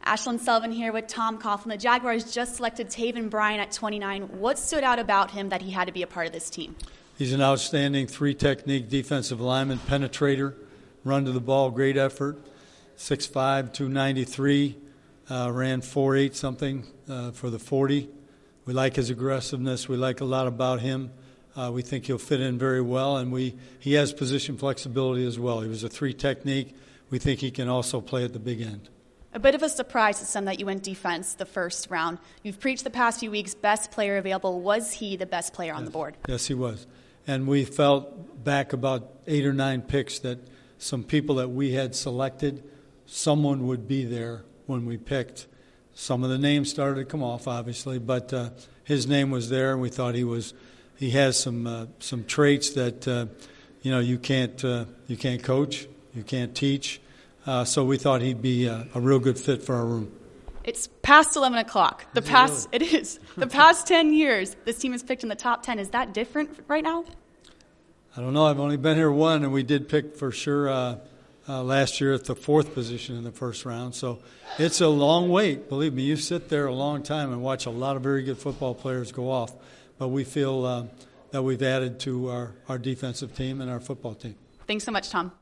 Ashlyn Sullivan here with Tom Coughlin. The Jaguars just selected Taven Bryan at 29. What stood out about him that he had to be a part of this team? He's an outstanding three-technique defensive lineman, penetrator, run to the ball, great effort, 6'5", 293, ran 4.8 something for the 40. We like his aggressiveness. We like a lot about him. We think he'll fit in very well, and he has position flexibility as well. He was a three-technique. We think he can also play at the big end. A bit of a surprise to some that you went defense the first round. You've preached the past few weeks, best player available. Was he the best player on the board? Yes, he was. And we felt back about 8 or 9 picks that some people that we had selected, someone would be there when we picked. Some of the names started to come off, obviously, but his name was there, and we thought he has some traits that you can't coach, you can't teach. So we thought he'd be a real good fit for our room. It's past 11 o'clock. It is. The past 10 years, this team is picked in the top 10. Is that different right now? I don't know. I've only been here one, and we did pick for sure last year at the 4th position in the first round. So it's a long wait. Believe me, you sit there a long time and watch a lot of very good football players go off. But we feel that we've added to our defensive team and our football team. Thanks so much, Tom.